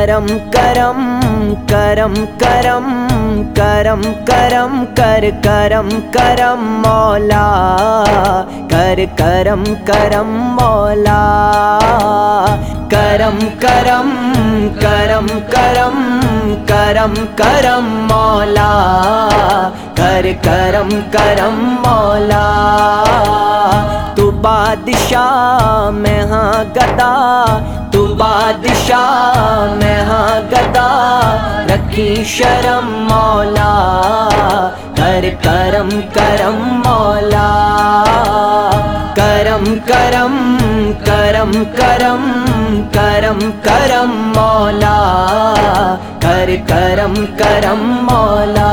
کرم کرم کرم کرم کرم کرم کر کرم کرم مولا کر کرم کرم مولا کرم کرم کرم کرم کرم کرم مولا کر کرم کرم مولا تو بادشاہ میں ہاں گدا تو بادشاہ میں ہاں گدا رکھی شرم مولا کر کرم کرم مولا کرم کرم کرم کرم کرم کرم مولا کر کرم کرم مولا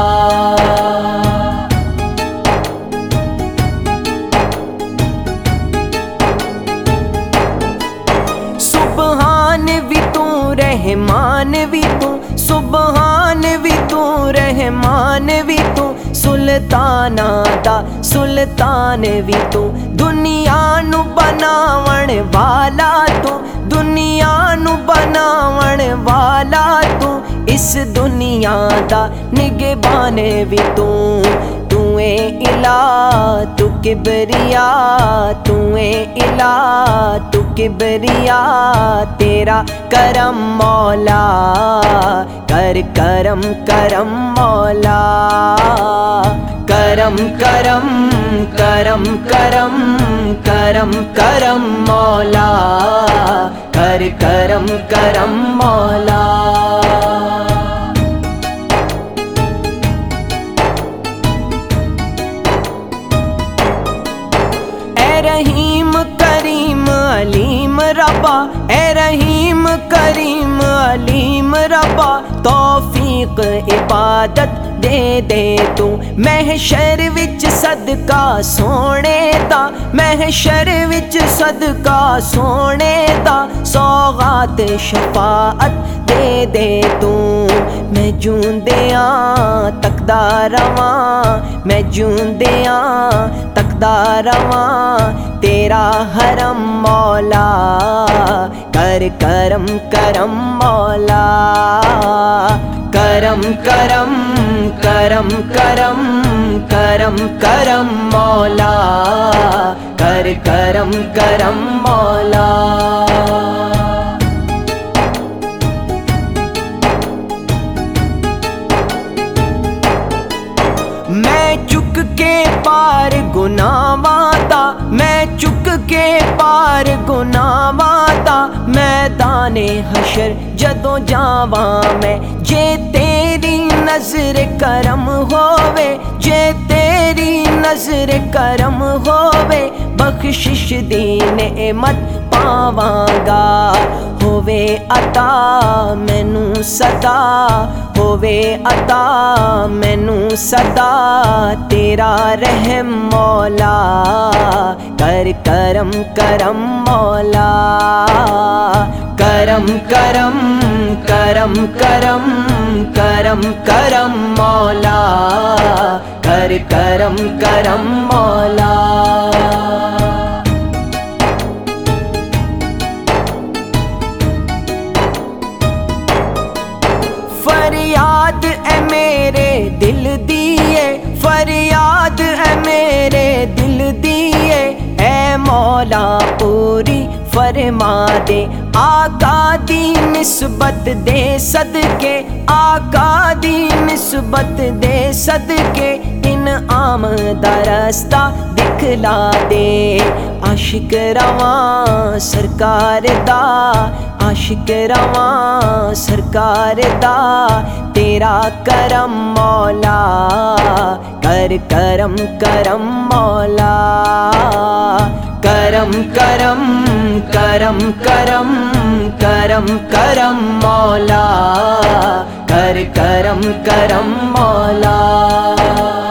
سبحان بھی تو رحمان بھی تو سبحان بھی تو رحمان بھی تو سلطان دا سلطان بھی تو دنیا نو بناون والا تو دنیا نو بناون والا تو اس دنیا دا نگہبان بھی تو اے الہ تو کبریا تو اے الہ تو کبریا تیرا کرم مولا کر کرم کرم مولا کرم کرم کرم کرم کرم کرم مولا کر کرم کرم مولا رحیم کریم علیم ربا اے رحیم کریم علیم ربا توفیق عبادت دے دے تو محشر وچ صدقہ سونے دا محشر وچ صدقہ سونے دا سوغات شفاعت دے دے تو میں جوندیاں تکدا رواں میں جوندیاں تکدا رواں تیرا حرم مولا کر کرم کرم مولا کرم کرم کرم کرم کرم کرم مولا کر کرم کرم مولا میں چک کے پار گناہاں دا میں چک کے پار گناہاں دا میدان حشر جدوں جاواں میں جے تیری نظر کرم ہووے جے تیری نظر کرم ہووے بخشش دی نعمت پاواں گا ہووے عطا مینوں صدا ہووے عطا مینوں صدا تیرا رحم مولا کر کرم کرم مولا کرم کرم کرم کرم کرم کرم مولا کر کرم کرم مولا فریاد اے میرے دل دیے فریاد اے میرے دل دیے اے مولا پوری فرما دے آقا دی نسبت دے صدقے آقا دی نسبت دے صدقے انعام دا رستہ دکھلا دے عاشق رواں سرکار دا عاشق رواں سرکار دا تیرا کرم مولا کر کرم کرم مولا کرم کرم کرم کرم کرم کرم مولا کر کرم کرم مولا